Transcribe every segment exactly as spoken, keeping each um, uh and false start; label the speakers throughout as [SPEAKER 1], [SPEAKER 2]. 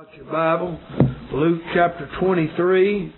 [SPEAKER 1] Got your Bible, Luke chapter twenty-three.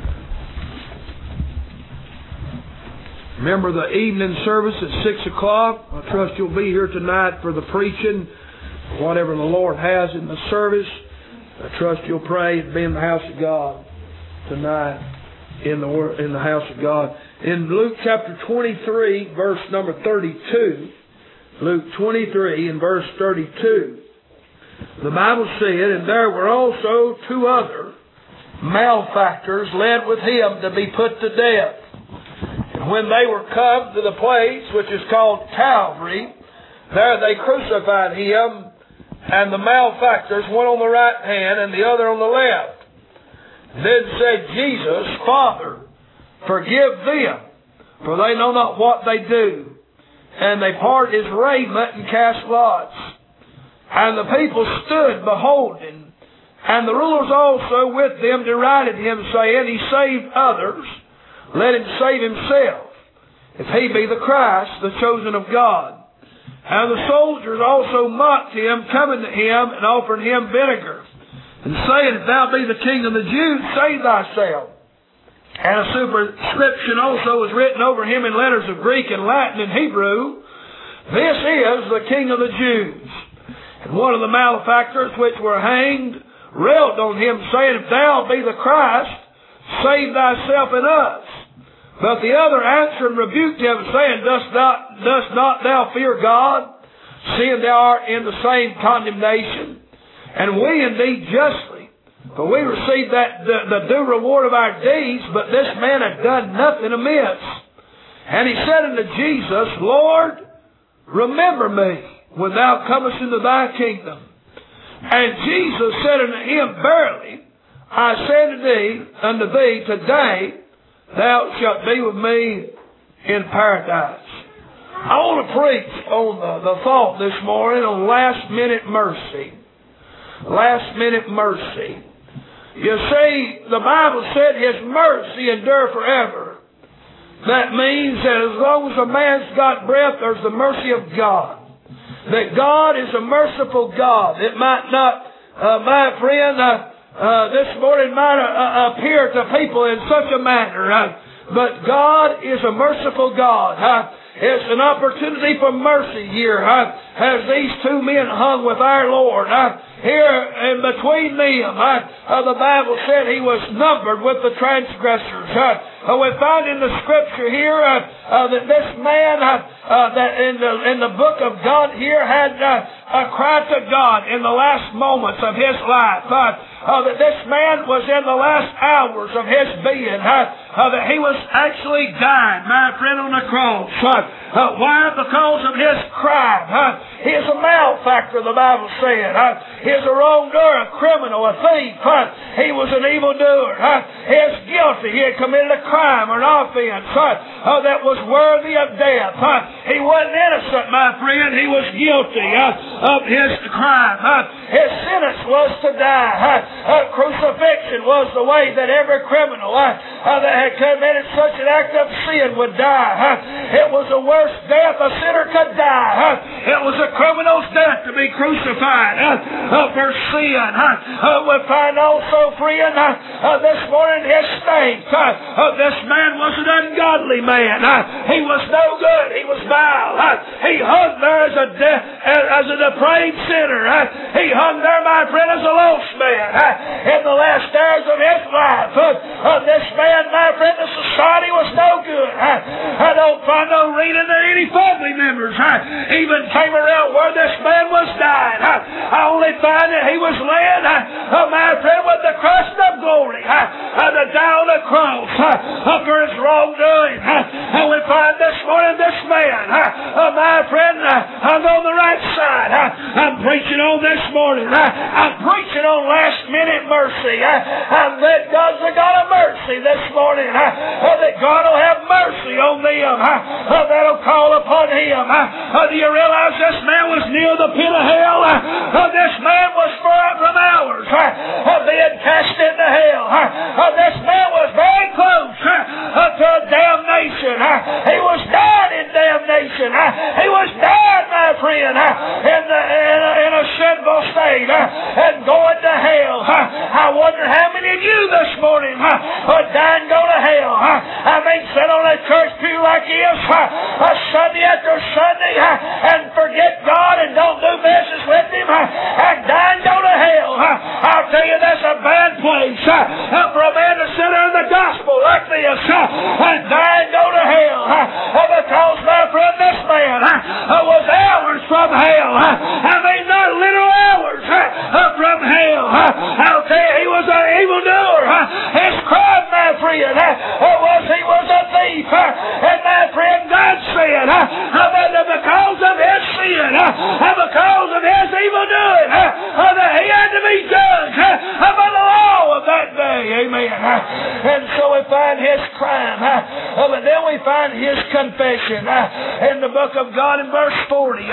[SPEAKER 1] Remember the evening service at six o'clock. I trust you'll be here tonight for the preaching, whatever the Lord has in the service. I trust you'll pray and be in the house of God tonight, in the in the house of God. In Luke chapter twenty-three, verse number thirty-two, Luke twenty-three and verse thirty-two, the Bible said, "And there were also two other malefactors led with him to be put to death. And when they were come to the place which is called Calvary, there they crucified him, and the malefactors, one on the right hand and the other on the left. Then said Jesus, Father, forgive them, for they know not what they do. And they parted his raiment and cast lots. And the people stood beholding, and the rulers also with them derided him, saying, He saved others, let him save himself, if he be the Christ, the chosen of God. And the soldiers also mocked him, coming to him and offering him vinegar, and saying, If thou be the King of the Jews, save thyself. And a superscription also was written over him in letters of Greek and Latin and Hebrew, This is the King of the Jews. And one of the malefactors which were hanged railed on him, saying, If thou be the Christ, save thyself and us. But the other answered and rebuked him, saying, Dost not, dost not thou fear God, seeing thou art in the same condemnation? And we indeed justly, for we receive that the, the due reward of our deeds, but this man hath done nothing amiss. And he said unto Jesus, Lord, remember me when thou comest into thy kingdom. And Jesus said unto him, Verily, I say unto thee, unto thee, today thou shalt be with me in paradise. I want to preach on the, the thought this morning on last minute mercy. Last minute mercy. You see, the Bible said His mercy endure forever. That means that as long as a man's got breath, there's the mercy of God. That God is a merciful God. It might not, uh, my friend, uh, uh, this morning might uh, appear to people in such a manner, uh, but God is a merciful God. Uh, it's an opportunity for mercy here, uh, as these two men hung with our Lord. Uh, here in between them, uh, uh, the Bible said He was numbered with the transgressors. Uh, Uh, we find in the Scripture here uh, uh, that this man, uh, uh, that in the in the book of God here, had uh, uh, cried to God in the last moments of his life. Uh, uh, that this man was in the last hours of his being. Uh, uh, that he was actually dying, my friend, on the cross. Uh, uh, why? Because of his crime. Uh, he is a malefactor, the Bible said. Uh, he is a wrongdoer, a criminal, a thief. Uh, he was an evildoer. Uh, he is guilty. He had committed a crime or an offense uh, uh, that was worthy of death. Uh, he wasn't innocent, my friend. He was guilty uh, of his crime. Uh, his sentence was to die. Uh, uh, crucifixion was the way that every criminal uh, uh, that had committed such an act of sin would die. Uh, it was the worst death a sinner could die. Uh, it was a criminal's death to be crucified uh, uh, for sin. Uh, uh, we find also, friend, uh, uh, this morning his state. Uh, uh, this man was an ungodly man. Uh, he was no good. He was vile. Uh, he hung there as a de- as a depraved sinner. Uh, he hung there, my friend, as a lost man. Uh, in the last hours of his life, uh, uh, this man, my friend, the society was no good. Uh, I don't find no reading that any family members uh, even came around where this man was dying. Uh, I only find that he was led, uh, uh, my friend, with the crust of glory uh, uh, to die on the cross uh, uh, for his wrongdoing. Uh, and we find this morning this man, uh, uh, my friend, uh, hung on the right side. Uh, I'm preaching on this morning. Uh, I'm preaching on last minute mercy. Uh, and that God's a God of mercy this morning. Uh, uh, that God will have mercy on them uh, uh, that'll call upon Him. Uh, uh, do you realize this man was near the pit of hell? Uh, uh, this man was far from hours uh, uh, being cast into hell. Uh, uh, this man was very close uh, uh, to damnation. Uh, he was dying in damnation. Uh, he was dying, my friend, uh, in, the, in, a, in a sinful state uh, and going to hell. I wonder how many of you this morning would die and go to hell. I mean, sit on a church pew like this Sunday after Sunday and forget God and don't do business with Him and die and go to hell. I'll tell you, that's a bad place for a man to sit in the gospel like this and die and go to hell. Because, my friend, this man was hours from hell. I mean, not literal hours from hell. I'll tell you, he was an evildoer. His crime, my friend, was he was a thief. And my friend, God said that because of his sin, because of his evil doing, that he had to be judged by the law of that day. Amen. And so we find his crime. But then we find his confession in the book of God in verse forty.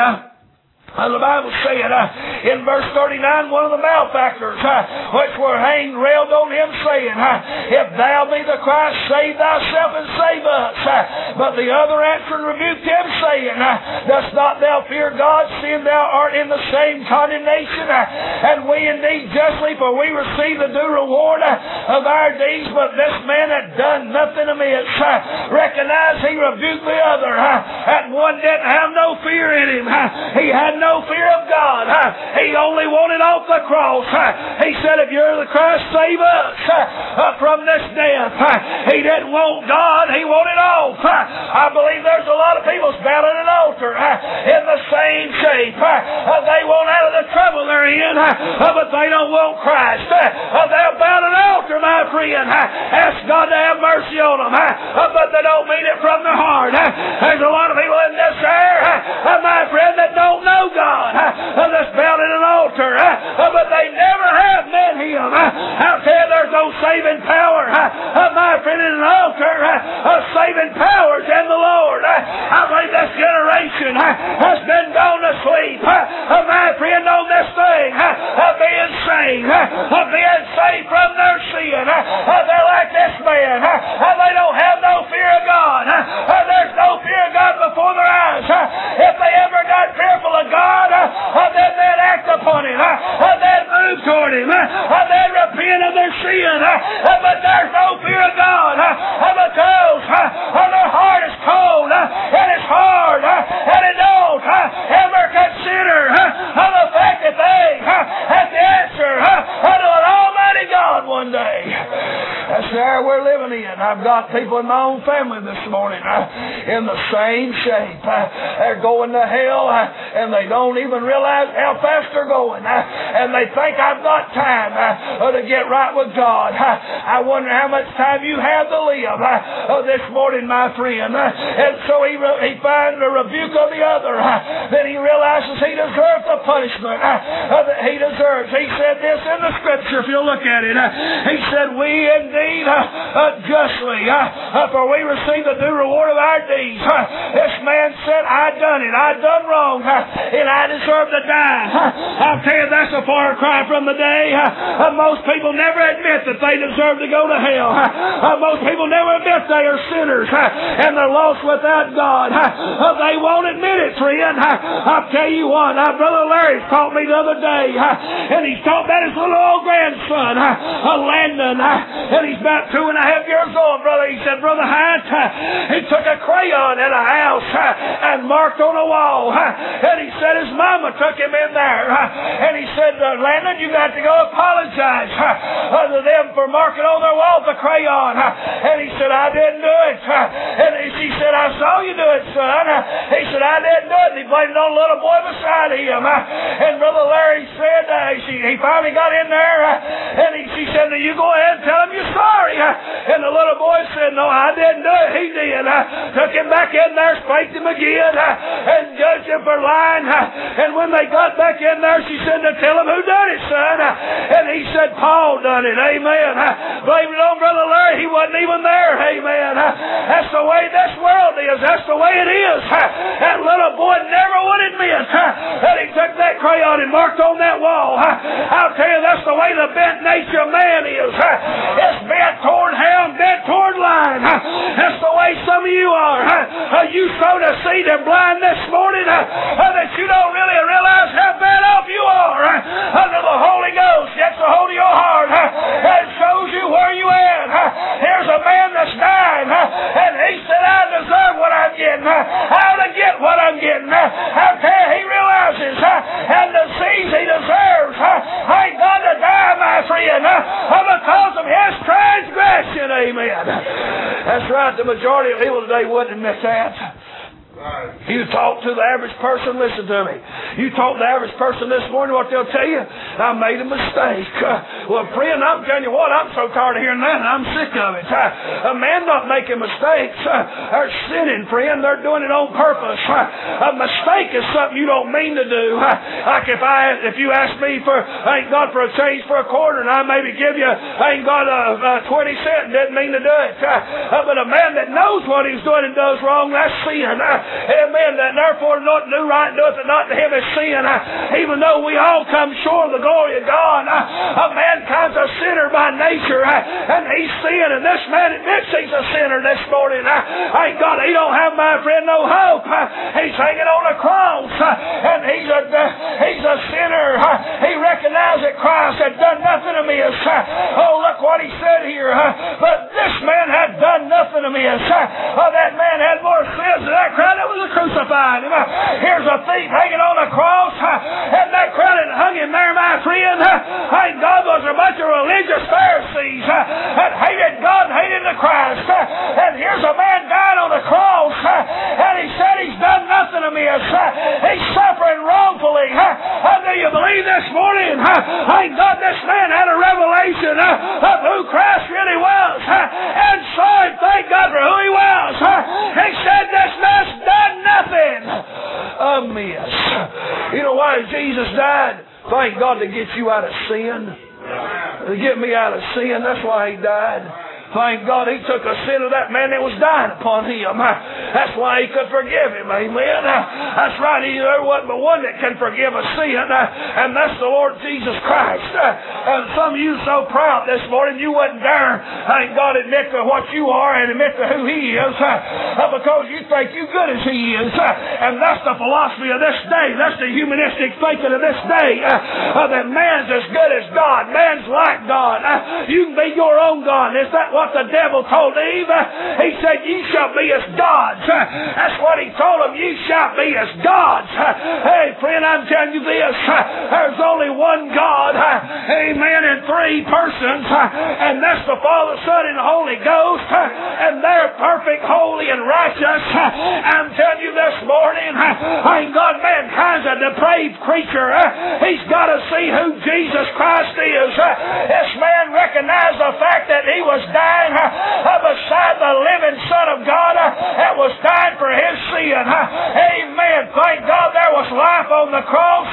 [SPEAKER 1] Uh, the Bible said uh, in verse thirty-nine, one of the malefactors uh, which were hanged railed on him, saying, uh, If thou be the Christ, save thyself and save us. Uh, but the other answered and rebuked him, saying, uh, Dost not thou fear God, seeing thou art in the same condemnation? Uh, and we indeed justly, for we receive the due reward uh, of our deeds. But this man had done nothing amiss. Uh, recognize he rebuked the other. Uh, and one didn't have no fear in him. Uh, he had no fear of God. He only wanted off the cross. He said, if you're the Christ, save us from this death. He didn't want God. He wanted off. I believe there's a lot of people standing at an altar in the same shape. They want out of the trouble they're in, but they don't want Christ. They're about an altar, my friend. Ask God to have mercy on them, but they don't mean it from their heart. There's a lot of people in this air, my friend, that don't know God, uh, that's bound in an altar, uh, but they never have met Him. Uh, I'll tell you, there's no saving power, uh, my friend, in an altar. Uh, saving powers in the Lord. Uh, I believe this generation uh, has been gone to sleep, uh, my friend, on this thing, uh, being saved, uh, being saved from their sin. Uh, they're like this man. Uh, they don't have no fear of God. Uh, there's no fear of God before their eyes. Uh, if they ever got fearful of God, God, uh, then they'd act upon it. Uh, they'd move toward Him. Uh, they'd repent of their sin. Uh, but there's no fear of God uh, because uh, their heart is cold uh, and it's hard uh, and it don't uh, ever consider uh, the fact that they uh, have to answer uh, to an Almighty God one day. That's the era we're living in. I've got people in my own family this morning uh, in the same shape. Uh, they're going to hell uh, and they don't even realize how fast they're going. Uh, and they think I've got time uh, to get right with God. Uh, I wonder how much time you have to live uh, this morning, my friend. Uh, and so he, re- he finds the rebuke of the other. Uh, then he realizes he deserves the punishment uh, that he deserves. He said this in the Scripture, if you'll look at it. Uh, he said, we indeed uh, uh, justly, uh, uh, for we receive the due reward of our deeds. Uh, this man said, I done it. I done wrong. Uh, and I deserve to die. I'll tell you, that's a far cry from the day. Most people never admit that they deserve to go to hell. Most people never admit they are sinners and they're lost without God. They won't admit it, friend. I'll tell you what, Brother Larry taught me the other day, and he's taught about his little old grandson, Landon, and he's about two and a half years old, brother. He said, Brother Hyatt, he took a crayon in a house and marked on a wall, and he said his mama took him in there, uh, and he said, uh, Landon, you got to go apologize uh, to them for marking on their wall with a crayon. Uh, and he said, I didn't do it. Uh, and he, she said, I saw you do it, son. Uh, he said, I didn't do it. And he blamed it on the little boy beside him. Uh, and Brother Larry said, uh, she, he finally got in there, uh, and he, she said, you go ahead and tell him you're sorry. Uh, and the little boy said, no, I didn't do it. He did. Uh, took him back in there, spanked him again, uh, and judged him for lying. Uh, And when they got back in there, she said, to tell him who done it, son. And he said, Paul done it. Amen. Blame it on Brother Larry. He wasn't even there. Amen. That's the way this world is. That's the way it is. That little boy never would admit that he took that crayon and marked on that wall. I'll tell you, that's the way the bent nature of man is. It's bent toward hell, bent toward lying. That's the way some of you are. You sowed a seed of blind this morning that you don't really realize how bad off you are uh, under the Holy Ghost. Gets a hold of your heart. sin because of his transgression. Amen. That's right. The majority of people today wouldn't admit that. You talk to the average person, listen to me. You talk to the average person this morning, what they'll tell you, I made a mistake. Uh, well, friend, I'm telling you what, I'm so tired of hearing that, and I'm sick of it. Uh, a man not making mistakes. Uh, they're sinning, friend. They're doing it on purpose. Uh, a mistake is something you don't mean to do. Uh, like if I, if you ask me for, I ain't got for a change for a quarter, and I maybe give you, I ain't got a, a twenty cent, didn't mean to do it. Uh, uh, but a man that knows what he's doing and does wrong, that's sin. Uh, Amen. That therefore not to do right doeth it not to him is sin. Uh, even though we all come short of the glory of God, uh, a mankind's a sinner by nature, uh, and he's sin. And this man admits he's a sinner this morning. Uh, thank God he don't have, my friend, no hope. Uh, he's hanging on a cross, uh, and he's a uh, he's a sinner. Uh, he recognized that Christ had done nothing amiss. Uh, oh, look what he said here. Uh, but this man had done nothing amiss. Uh, oh, that man had more sins than that crowd that was crucified. Here's a thief hanging on a cross, and that crowd that hung him there, my friend, thank God, was a bunch of religious Pharisees that hated God and hated the Christ. And here's a man dying on the cross, and he said he's done nothing amiss. He's suffering wrongfully. Do you believe this morning? Thank God this man had a revelation of who Christ really was, and saw him, thank God, for who he was. He said this man's done nothing amiss. You know why Jesus died? Thank God, to get you out of sin. To get me out of sin. That's why he died. Thank God he took the sin of that man that was dying upon him. That's why he could forgive him. Amen. That's right. There wasn't but one that can forgive a sin, and that's the Lord Jesus Christ. And some of you are so proud this morning you wouldn't dare, thank God, admit to what you are and admit to who he is, because you think you're good as he is. And that's the philosophy of this day. That's the humanistic thinking of this day. That man's as good as God. Man's like God. You can be your own God. Is that what what the devil told Eve? He said, ye shall be as gods. That's what he told them. Ye shall be as gods. Hey, friend, I'm telling you this. There's only one God. Amen. In three persons. And that's the Father, Son, and the Holy Ghost. And they're perfect, holy, and righteous. I'm telling you this morning, ain't God, mankind's a depraved creature. He's got to see who Jesus Christ is. This man recognized the fact that he was dying beside the living Son of God that was dying for his sin. Amen. Thank God there was life on the cross.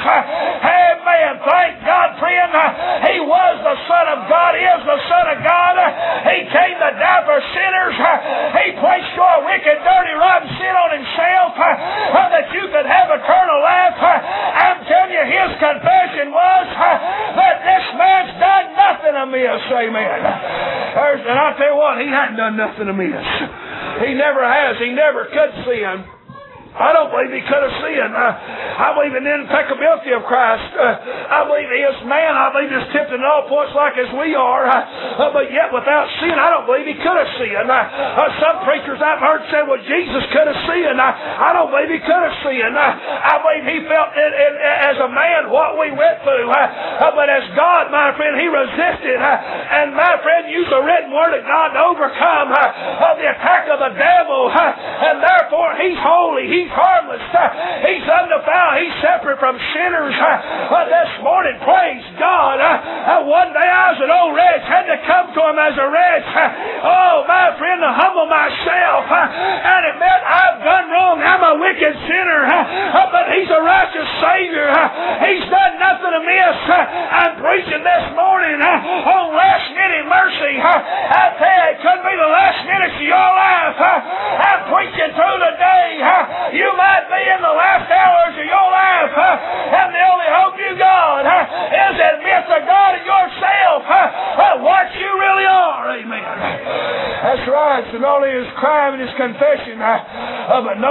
[SPEAKER 1] Amen. Thank God, friend. He was the Son of God. He is the Son of God. He came to die for sinners. He placed your wicked, dirty, rotten sin on himself that you could have eternal life. I'm telling you, his confession was that this man's done nothing amiss. Amen. There's, and I tell you what, he hadn't done nothing amiss. He never has. He never could sin. I don't believe he could have sinned. Uh, I believe in the impeccability of Christ. Uh, I believe he is man. I believe he's tempted in all points like as we are. Uh, uh, but yet without sin, I don't believe he could have sinned. Uh, uh, some preachers I've heard say, well, Jesus could have sinned. Uh, I don't believe he could have sinned. Uh, I believe he felt it, it, it, as a man what we went through. Uh, uh, but as God, my friend, he resisted. Uh, and my friend used the written word of God to overcome uh, uh, the attack of the devil. Uh, and therefore, he's holy. He He's harmless. He's undefiled. He's separate from sinners. But this morning, praise God, one day I was an old wretch, had to come to him as a wretch. Oh, my friend, to humble myself and admit I've done wrong. I'm a wicked sinner. But he's a righteous Savior. He's done nothing amiss. I'm preaching this morning on last minute mercy. I tell you, it could be the last minutes of your life. I'm preaching through the day. You might be in the last hours of your life, huh? And the only hope you got huh, is admit to God and yourself huh, what you really are. Amen. That's right. So not only his crime and his confession, huh, uh, but notice his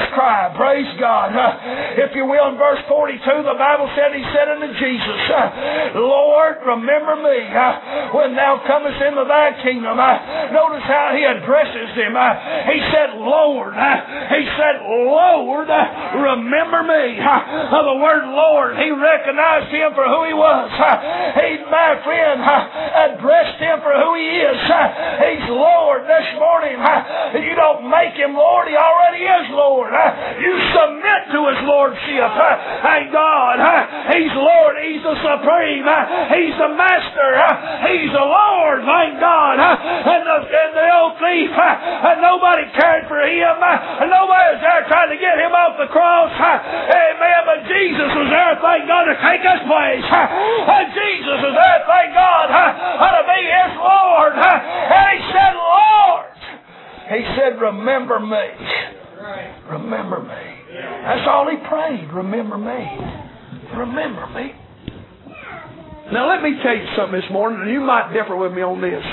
[SPEAKER 1] cry. Praise God. If you will, in verse forty-two, the Bible said, He said unto Jesus, Lord, remember me when Thou comest into Thy kingdom. Notice how He addresses Him. He said, Lord. He said, Lord, remember me. The word Lord, He recognized Him for who He was. He, my friend, addressed Him for who He is. He's Lord this morning. You don't make Him Lord. He already is Lord. You submit to His Lordship. Thank God. He's Lord. He's the Supreme. He's the Master. He's the Lord. Thank God. And the, and the old thief, nobody cared for him. Nobody was there trying to get him off the cross. Amen. But Jesus was there, thank God, to take His place. Jesus was there, thank God, to be His Lord. And He said, Lord. He said, remember me. Remember me. That's all He prayed. Remember me. Remember me. Now let me tell you something this morning, and you might differ with me on this.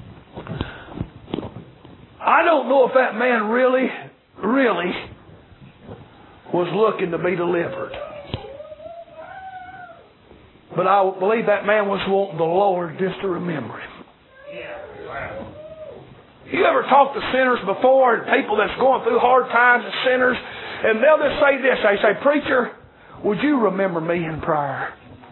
[SPEAKER 1] I don't know if that man really, really was looking to be delivered. But I believe that man was wanting the Lord just to remember him. You ever talk to sinners before, and people that's going through hard times and sinners, and they'll just say this. They say, Preacher, would you remember me in prayer?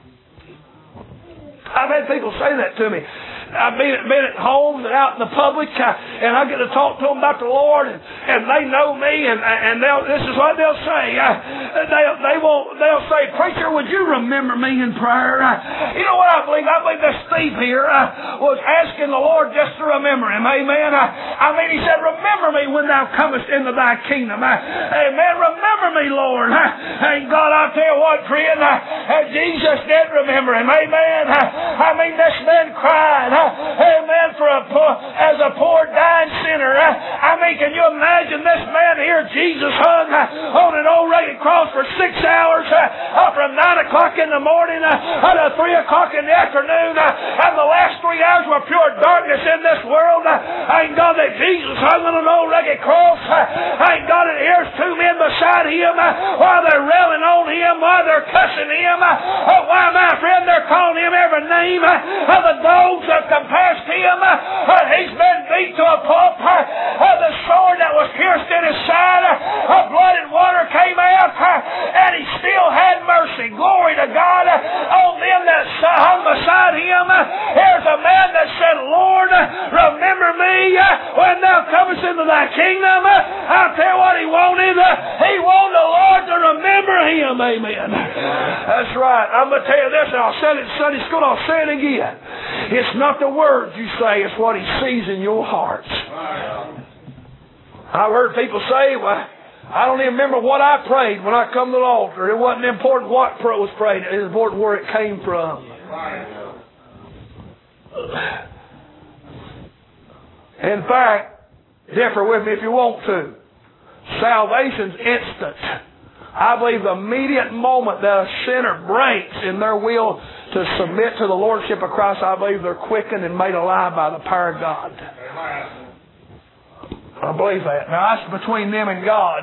[SPEAKER 1] I've had people say that to me. I've been, been at homes and out in the public, uh, and I get to talk to them about the Lord, and, and they know me, and and they'll, this is what they'll say. Uh, they they will they'll say, Preacher, would you remember me in prayer? Uh, you know what I believe? I believe this thief here uh, was asking the Lord just to remember him. Amen. Uh, I mean, he said, remember me when Thou comest into Thy kingdom. Uh, amen. Remember me, Lord. Uh, and God, I'll tell you what, friend, uh, uh, Jesus did remember him. Amen. Uh, I mean, this man cried. Amen. For a poor, as a poor dying sinner. I mean, can you imagine this man here? Jesus hung on an old rugged cross for six hours, from nine o'clock in the morning to three o'clock in the afternoon, and the last three hours were pure darkness in this world. Thank God that Jesus hung on an old rugged cross. Thank God that here's two men beside him while they're railing on him, while they're cussing him. Why, my friend, they're calling him every name of the dogs that come past him. Uh, he's been beat to a pulp. Uh, the sword that was pierced in his side, uh, blood and water came out, uh, and he still had mercy. Glory to God uh, on them that hung beside him. Uh, here's a man that said, Lord, uh, remember me uh, when Thou comest into Thy kingdom. Uh, I'll tell you what he wanted. Uh, he wanted the Lord to remember him. Amen. That's right. I'm going to tell you this, and I'll say it in Sunday school, I'll say it again. It's not the words you say, it's what He sees in your hearts. I've heard people say, well, I don't even remember what I prayed when I come to the altar. It wasn't important what was prayed. It was important where it came from. In fact, differ with me if you want to. Salvation's instant. I believe the immediate moment that a sinner breaks in their will to submit to the Lordship of Christ, I believe they're quickened and made alive by the power of God. I believe that. Now, that's between them and God.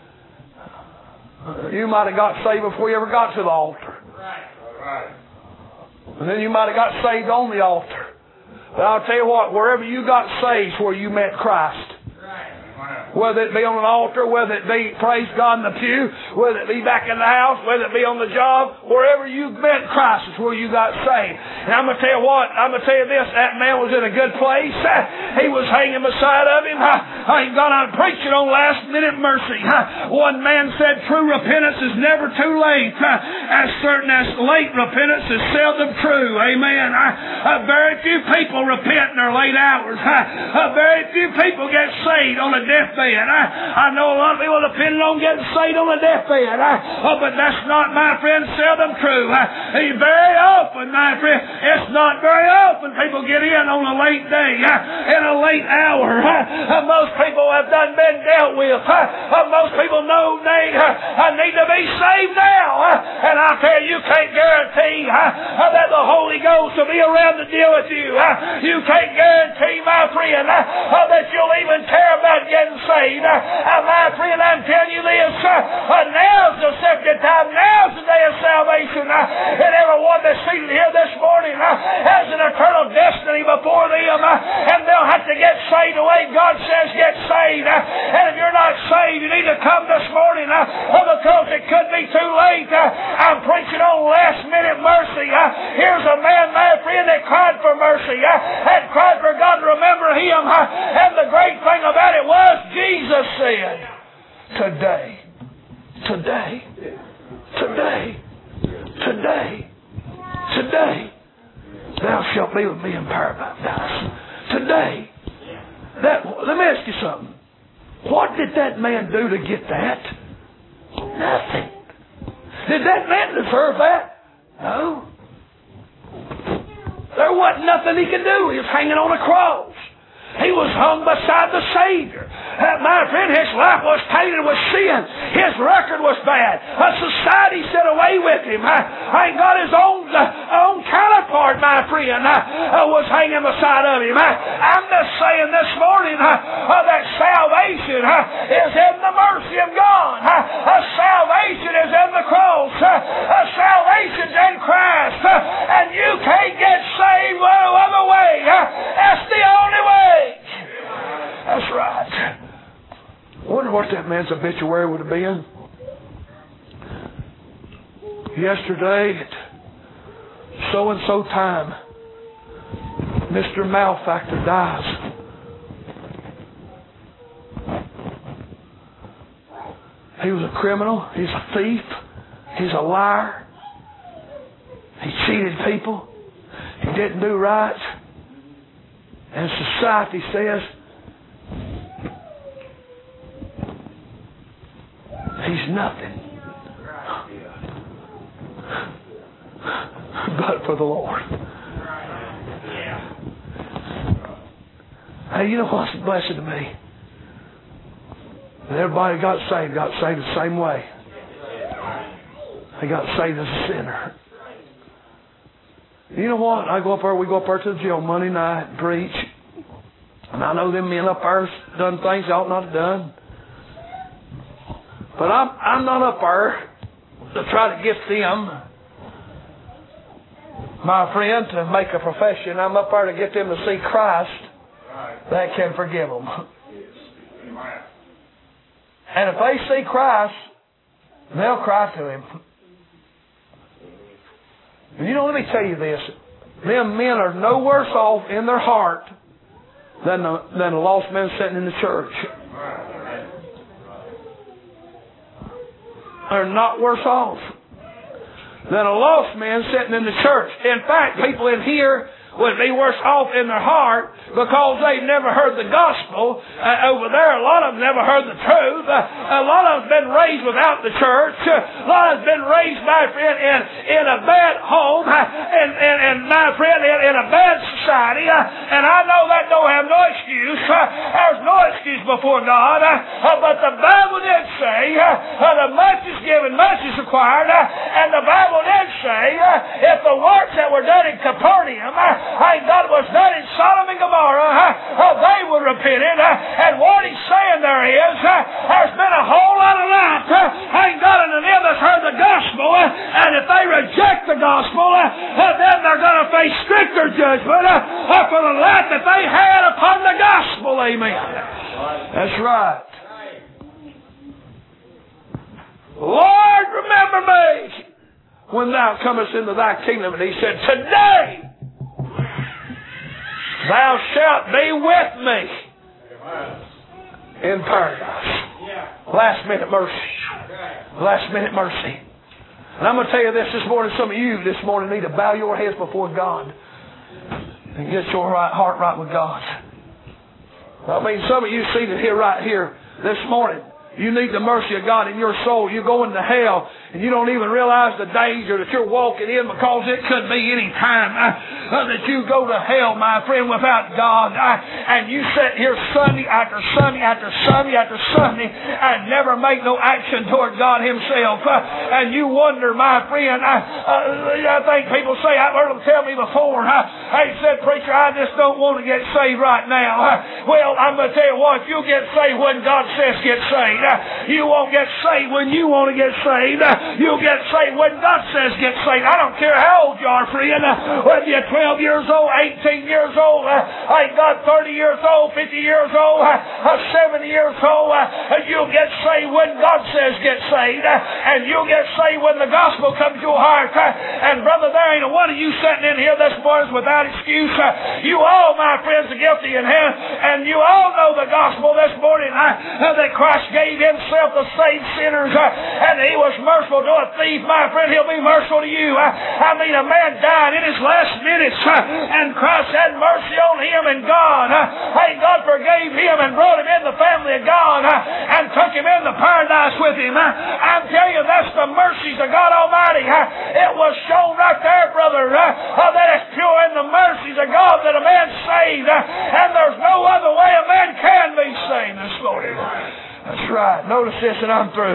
[SPEAKER 1] You might have got saved before you ever got to the altar. And then you might have got saved on the altar. But I'll tell you what, wherever you got saved is where you met Christ. Whether it be on an altar, whether it be, praise God, in the pew, whether it be back in the house, whether it be on the job, wherever you met Christ is where you got saved. And I'm going to tell you what, I'm going to tell you this, that man was in a good place. He was hanging beside of him. Thank God I'm preaching on last minute mercy. One man said true repentance is never too late. As certain as late repentance is seldom true. Amen. Very few people repent in their late hours. Very few people get saved on a deathbed. I, I know a lot of people depending on getting saved on a deathbed. I, oh, but that's not, my friend, seldom true. I, very often, my friend, it's not very often people get in on a late day, uh, in a late hour. Uh, most people have done been dealt with. Uh, most people know they uh, need to be saved now. Uh, and I tell you, you can't guarantee uh, that the Holy Ghost will be around to deal with you. Uh, you can't guarantee, my my friend, uh, that you'll even care about getting saved. Uh, my friend, I'm telling you this, uh, now's the second time, now's the day of salvation. Uh, and everyone that's seated here this morning uh, has an eternal destiny before them, uh, and they'll have to get saved the way God says get saved. Uh, and if you're not saved, you need to come this morning uh, because it could be too late. Uh, I'm preaching on last minute mercy. Uh, here's a man, my friend, that cried for mercy uh, and cried for God to remember him. Uh, and the great thing about it was Jesus said, today, today, today, today, today, thou shalt be with me in paradise. Today. That, let me ask you something. What did that man do to get that? Nothing. Did that man deserve that? No. There wasn't nothing he could do. He was hanging on a cross. He was hung beside the Savior. Uh, my friend, his life was tainted with sin. His record was bad. A society set away with him. Uh, I got his own uh, own counterpart, my friend, uh, uh, was hanging beside of him. Uh, I'm just saying this morning uh, uh, that salvation uh, is in the mercy of God. Uh, uh, salvation is in the cross. Uh, uh, salvation's in Christ. Uh, and you can't get saved no other way. Uh, that's the only way. That's right. I wonder what that man's obituary would have been. Yesterday at so-and-so time, Mister Malefactor dies. He was a criminal. He's a thief. He's a liar. He cheated people. He didn't do right. And society says he's nothing but for the Lord. Hey, you know what's a blessing to me? And everybody got saved, got saved the same way. They got saved as a sinner. You know what? I go up there, we go up there to the jail Monday night and preach. And I know them men up there done things they ought not have done. But I'm I'm not up there to try to get them, my friend, to make a profession. I'm up there to get them to see Christ that can forgive them. And if they see Christ, they'll cry to Him. And you know, let me tell you this. Them men are no worse off in their heart than a, than a lost man sitting in the church. They're not worse off than a lost man sitting in the church. In fact, people in here would be worse off in their heart because they've never heard the gospel. Uh, over there, a lot of them never heard the truth. Uh, a lot of them been raised without the church. Uh, a lot of them been raised, my friend, in, in a bad home, uh, and, and, and my friend, in, in a bad society. Uh, and I know that don't have no excuse. Uh, there's no excuse before God. Uh, uh, but the Bible did say, uh, uh, the much is given, much is required. Uh, and the Bible did say, uh, if the works that were done in Capernaum, uh, I God was done in Sodom and Gomorrah, uh, they were repented. Uh, and what he's saying there is, uh, there's been a whole lot of light. Uh, I God unto them that's heard the gospel. Uh, and if they reject the gospel, uh, uh, then they're going to face stricter judgment uh, uh, for the light that they had upon the gospel. Amen. That's right. Lord, remember me when thou comest into thy kingdom. And he said, today thou shalt be with me in paradise. Last minute mercy. Last minute mercy. And I'm going to tell you this this morning. Some of you this morning need to bow your heads before God and get your right heart right with God. I mean, some of you seated here right here this morning, You need the mercy of God in your soul. You're going to hell, and you don't even realize the danger that you're walking in, because it could be any time uh, uh, that you go to hell, my friend, without God. Uh, and you sit here Sunday after Sunday after Sunday after Sunday and never make no action toward God Himself. Uh, and you wonder, my friend, uh, uh, I think people say, I've heard them tell me before, uh, they said, preacher, I just don't want to get saved right now. Uh, well, I'm going to tell you what, you'll get saved when God says get saved. Uh, you won't get saved when you want to get saved. Uh, you'll get saved when God says get saved. I don't care how old you are, friend. Uh, whether you're twelve years old, eighteen years old, uh, I got thirty years old, fifty years old, uh, seventy years old, uh, you'll get saved when God says get saved. Uh, and you'll get saved when the gospel comes to your heart. Uh, and brother, there ain't a one of you sitting in here this morning without excuse. Uh, you all, my friends, are guilty in hell. And you all know the gospel this morning, uh, uh, that Christ gave Himself to save sinners, uh, and He was merciful to a thief. My friend, He'll be merciful to you. Uh, I mean, a man died in his last minutes, uh, and Christ had mercy on him, and God, uh, hey, God forgave him and brought him in the family of God, uh, and took him into paradise with Him. Uh, I'm telling you, that's the mercies of God Almighty. Uh, it was shown right there, brother, uh, uh, that it's pure in the mercies of God that a man's saved, uh, and there's no other way a man can be saved this morning. That's right. Notice this, and I'm through.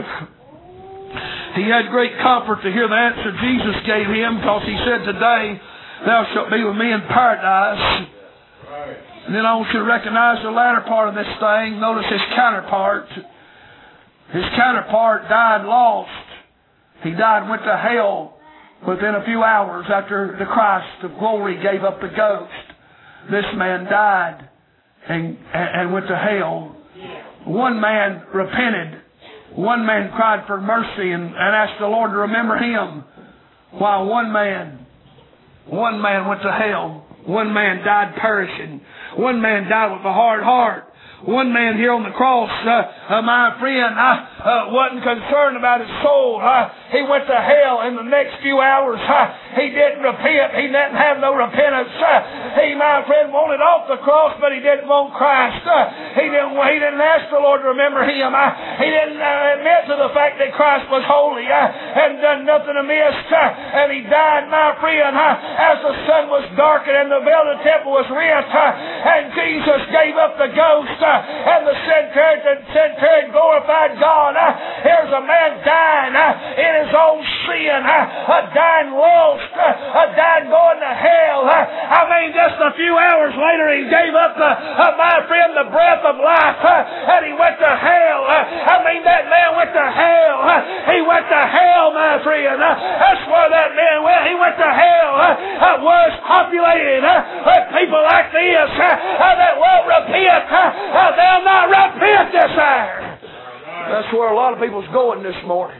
[SPEAKER 1] He had great comfort to hear the answer Jesus gave him, because He said, today thou shalt be with me in paradise. And then I want you to recognize the latter part of this thing. Notice his counterpart. His counterpart died lost. He died and went to hell within a few hours after the Christ of glory gave up the ghost. This man died and, and went to hell. One man repented. One man cried for mercy and, and asked the Lord to remember him. While one man, one man went to hell. One man died perishing. One man died with a hard heart. One man here on the cross, uh, uh, my friend, uh, uh, wasn't concerned about his soul. Uh, he went to hell in the next few hours. Uh, he didn't repent. He didn't have no repentance. Uh, he, my friend, wanted off the cross, but he didn't want Christ. Uh, he didn't. He didn't ask the Lord to remember him. Uh, he didn't uh, admit to the fact that Christ was holy uh, and done nothing amiss. Uh, and he died, my friend, uh, as the sun was darkened and the veil of the temple was rent. Uh, and Jesus gave up the ghost. Uh, and the centurion, centurion glorified God. Uh, here's a man dying uh, in his own sin, uh, uh, dying lost, uh, uh, dying going to hell. Uh, I mean, just a few hours later, he gave up, the, uh, my friend, the breath of life, uh, and he went to hell. Uh, I mean, that man went to hell. Uh, he went to hell, my friend. Uh, that's where that man went. He went to hell. Uh, uh, where it's populated uh, with people like this uh, uh, that won't repent. Uh, uh, they'll not repent this hour. That's where a lot of people's going this morning.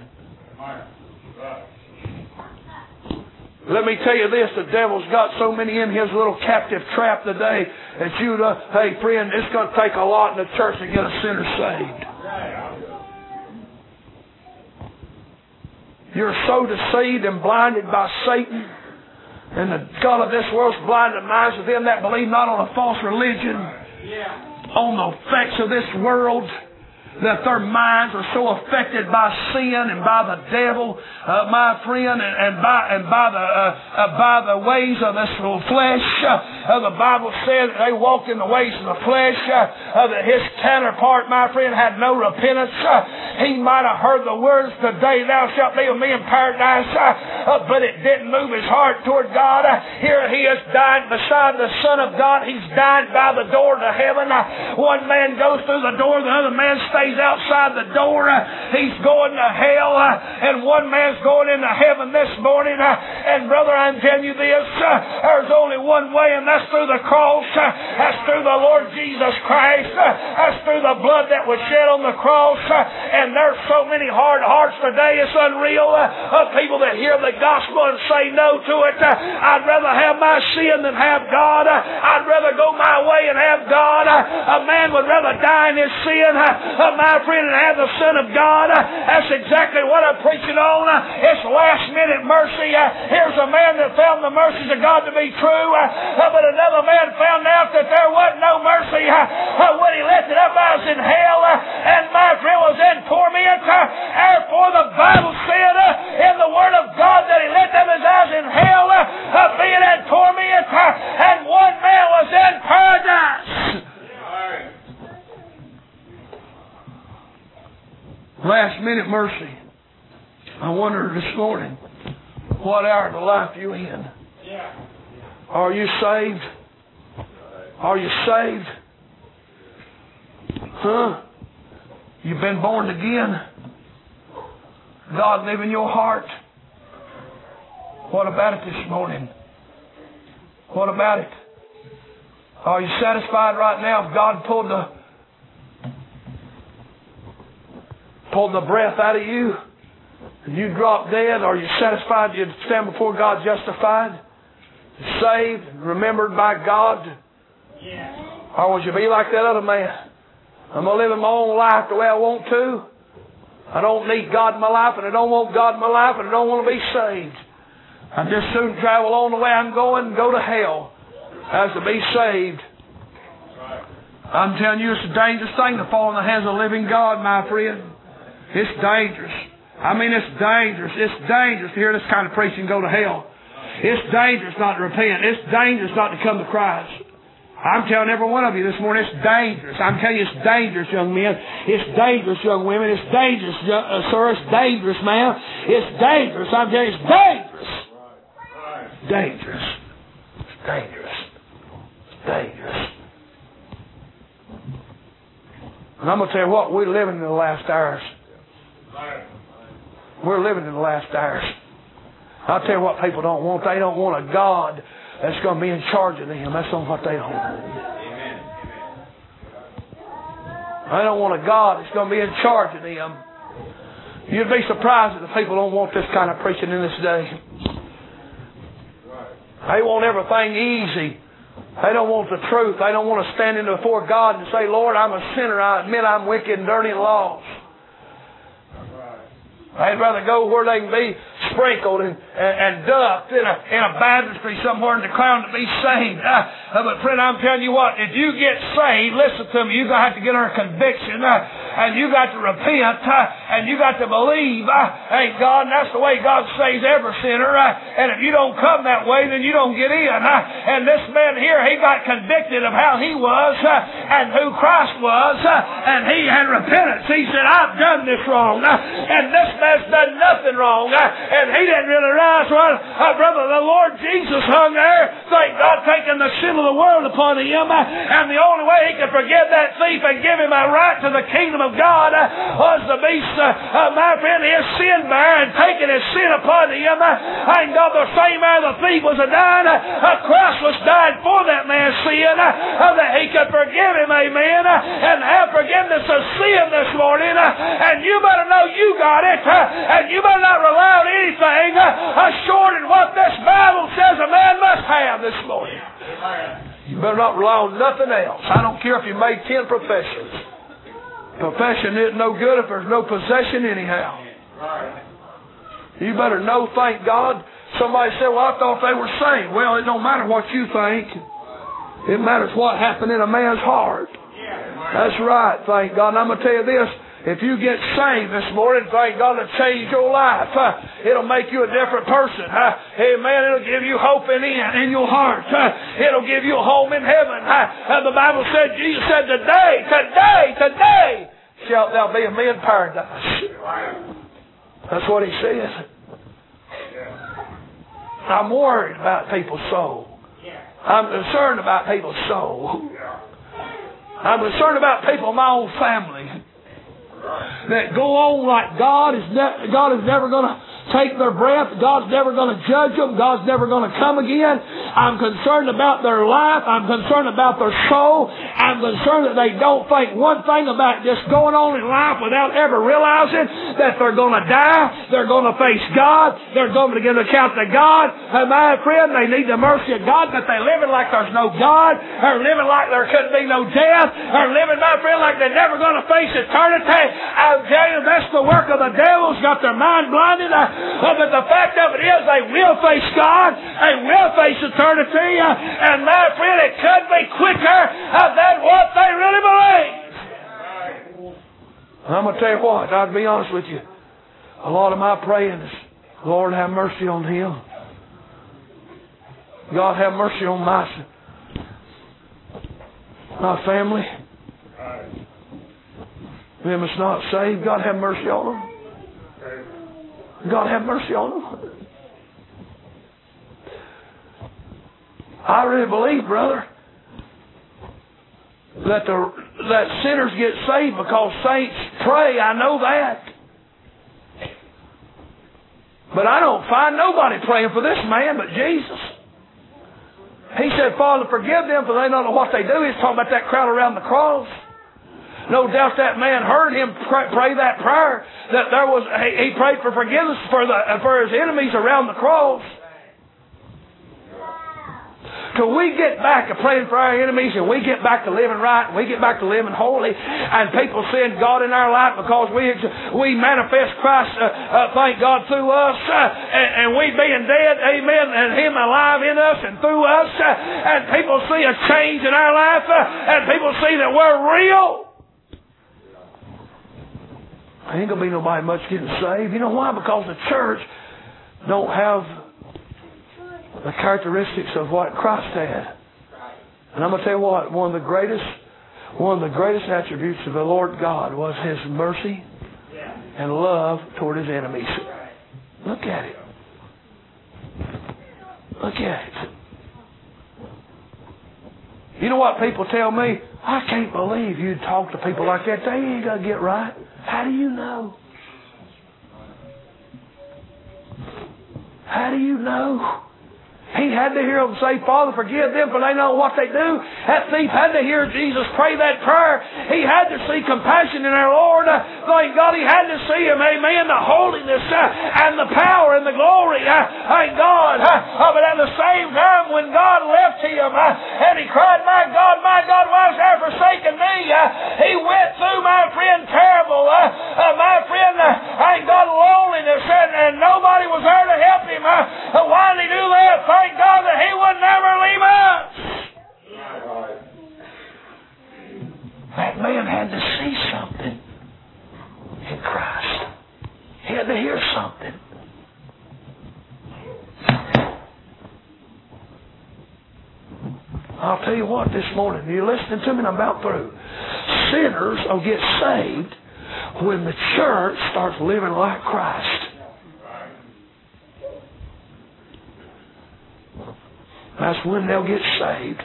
[SPEAKER 1] Let me tell you this, the devil's got so many in his little captive trap today that you, uh, hey friend, it's going to take a lot in the church to get a sinner saved. You're so deceived and blinded by Satan, and the God of this world's blinded the minds of them that believe not on a false religion, on the facts of this world, that their minds are so affected by sin and by the devil, uh, my friend, and, and by and by the uh, uh, by the ways of this little flesh. Uh, the Bible says that they walked in the ways of the flesh. Uh, uh, that his counterpart, my friend, had no repentance. Uh, he might have heard the words, "Today thou shalt be with me in paradise," uh, uh, but it didn't move his heart toward God. Uh, here he is dying beside the Son of God. He's dying by the door to heaven. Uh, one man goes through the door, the other man stays outside the door. Uh, he's going to hell, uh, and one man's going into heaven this morning. Uh, and brother, I'm telling you this, uh, there's only one way, and that's through the cross. Uh, that's through the Lord Jesus Christ. Uh, that's through the blood that was shed on the cross. Uh, and there's so many hard hearts today, it's unreal, uh, of people that hear the gospel and say no to it. Uh, I'd rather have my sin than have God. Uh, I'd rather go my way and have God. Uh, a man would rather die in his sin, uh, uh, my friend, and have the Son of God. Uh, that's exactly what I'm preaching on. Uh, it's last minute mercy. Uh, here's a man that found the mercies of God to be true, uh, uh, but another man found out that there wasn't no mercy. Uh, uh, when he lifted up, I was in hell, uh, and my friend was in torment. Therefore the Bible said in the Word of God that He let them as eyes in hell, being in torment, and one man was in paradise. Last minute mercy. I wonder this morning, what hour of the life you in? Are you saved? Are you saved? Huh? You've been born again? God live in your heart? What about it this morning? What about it? Are you satisfied right now if God pulled the pulled the breath out of you and you drop dead? Are you satisfied you'd stand before God justified, saved, and remembered by God? Yes. Or would you be like that other man? I'm going to live my own life the way I want to. I don't need God in my life, and I don't want God in my life, and I don't want to be saved. I just soon travel on the way I'm going and go to hell as to be saved. I'm telling you, it's a dangerous thing to fall in the hands of the living God, my friend. It's dangerous. I mean, it's dangerous. It's dangerous to hear this kind of preaching go to hell. It's dangerous not to repent. It's dangerous not to come to Christ. I'm telling every one of you this morning, it's dangerous. I'm telling you, it's dangerous, young men. It's dangerous, young women. It's dangerous, uh, sir. It's dangerous, ma'am. It's dangerous. I'm telling you, it's dangerous. Dangerous. It's dangerous. It's dangerous. And I'm going to tell you what, we're living in the last hours. We're living in the last hours. I'll tell you what people don't want. They don't want a God that's going to be in charge of them. That's not what they don't want. They don't want a God that's going to be in charge of them. You'd be surprised that the people don't want this kind of preaching in this day. They want everything easy. They don't want the truth. They don't want to stand in before God and say, Lord, I'm a sinner. I admit I'm wicked and dirty and lost. They'd rather go where they can be sprinkled and, and, and ducked in a, in a baptistry somewhere and declared to be saved. Uh, but friend, I'm telling you what, if you get saved, listen to me, you're going to have to get under conviction, uh, and you got to repent, uh, and you got to believe, uh, hey God, and that's the way God saves every sinner, uh, and if you don't come that way, then you don't get in. Uh, and this man here, he got convicted of how he was, uh, and who Christ was, uh, and he had repentance. He said, I've done this wrong, uh, and this man's done nothing wrong, uh, and he didn't really realize, well, uh, brother, the Lord Jesus hung there, thank God, taking the sin of the world upon him, uh, and the only way he could forgive that thief and give him a right to the kingdom of God uh, was to be, uh, uh, my friend, his sin bearer and taking his sin upon him. Uh, thank God, the same hour the thief was a dying, uh, uh, Christ was dying for that man's sin, uh, uh, that he could forgive him, amen, uh, and have forgiveness of sin this morning, uh, and you better know you got it, uh, and you better not rely on anything uh, short in what this Bible says a man must have this morning. You better not rely on nothing else. I don't care if you made ten professions. Profession isn't no good if there's no possession anyhow. You better know, thank God. Somebody said, well, I thought they were saved. Well, it don't matter what you think. It matters what happened in a man's heart. That's right, thank God. And I'm going to tell you this. If you get saved this morning, thank God, it'll change your life. Uh, it'll make you a different person. Uh, amen. It'll give you hope in, in your heart. Uh, it'll give you a home in heaven. Uh, the Bible said, Jesus said, today, today, today shalt thou be with me in paradise. That's what he says. I'm worried about people's soul. I'm concerned about people's soul. I'm concerned about people in my own family that go on like God is ne- God is never going to take their breath. God's never going to judge them. God's never going to come again. I'm concerned about their life. I'm concerned about their soul. I'm concerned that they don't think one thing about just going on in life without ever realizing that they're going to die. They're going to face God. They're going to give an account to God. And my friend, they need the mercy of God, but they're living like there's no God. They're living like there couldn't be no death. They're living, my friend, like they're never going to face eternity. I'm telling you, that's the work of the devil. It's got their mind blinded. Uh, but the fact of it is, they will face God. They will face eternity. Uh, and my friend, it could be quicker uh, than what they really believe. I'm going to I'll tell you what, I'll be honest with you. A lot of my praying is, Lord, have mercy on him. God, have mercy on my, my family. Them that's not saved, God, have mercy on them. God, have mercy on them. I really believe, brother, that the that sinners get saved because saints pray. I know that. But I don't find nobody praying for this man but Jesus. He said, Father, forgive them, for they don't know what they do. He's talking about that crowd around the cross. No doubt that man heard him pray, pray that prayer. That there was he, he prayed for forgiveness for the for his enemies around the cross. Till we get back to praying for our enemies, and we get back to living right, and we get back to living holy, and people seeing God in our life because we we manifest Christ, uh, uh, thank God, through us, uh, and, and we being dead, amen, and Him alive in us and through us, uh, and people see a change in our life, uh, and people see that we're real. Ain't gonna be nobody much getting saved. You know why? Because the church don't have the characteristics of what Christ had. And I'm going to tell you what, one of the greatest one of the greatest attributes of the Lord God was His mercy and love toward His enemies. Look at it. Look at it. You know what people tell me? I can't believe you'd talk to people like that. They ain't going to get right. How do you know? How do you know? He had to hear them say, Father, forgive them, for they know what they do. That thief had to hear Jesus pray that prayer. He had to see compassion in our Lord. Uh, thank God he had to see Him, amen, the holiness uh, and the power and the glory. Uh, thank God. Uh, uh, but at the same time, when God left him uh, and he cried, my God, my God, why has thou forsaken me? Uh, he went through, my friend, terrible. Uh, uh, my friend, uh, thank God, loneliness, and, and nobody was there to help him. Uh, uh, why did he do that? Thank God that He would never leave us. That man had to see something in Christ. He had to hear something. I'll tell you what, this morning, you're listening to me and I'm about through. Sinners will get saved when the church starts living like Christ. That's when they'll get saved.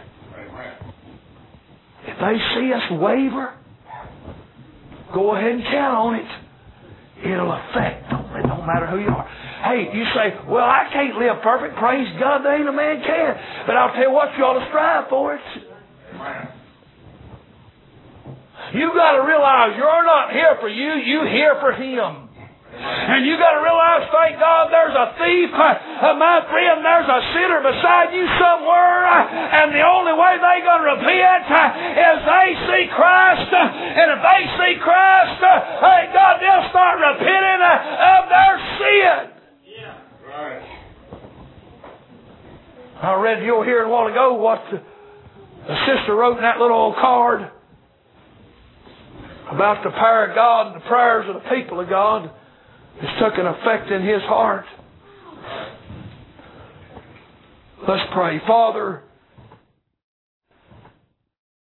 [SPEAKER 1] If they see us waver, go ahead and count on it. It'll affect them. It don't matter who you are. Hey, you say, well, I can't live perfect. Praise God, there ain't a man can. But I'll tell you what, you ought to strive for it. You got to realize you're not here for you. You're here for Him. And you got to realize, thank God, there's a thief, uh, my friend, there's a sinner beside you somewhere, uh, and the only way they're going to repent uh, is they see Christ, uh, and if they see Christ, uh, thank God, they'll start repenting uh, of their sin. Yeah, right. I read you here a while ago what the, the sister wrote in that little old card about the power of God and the prayers of the people of God. It's took an effect in his heart. Let's pray. Father,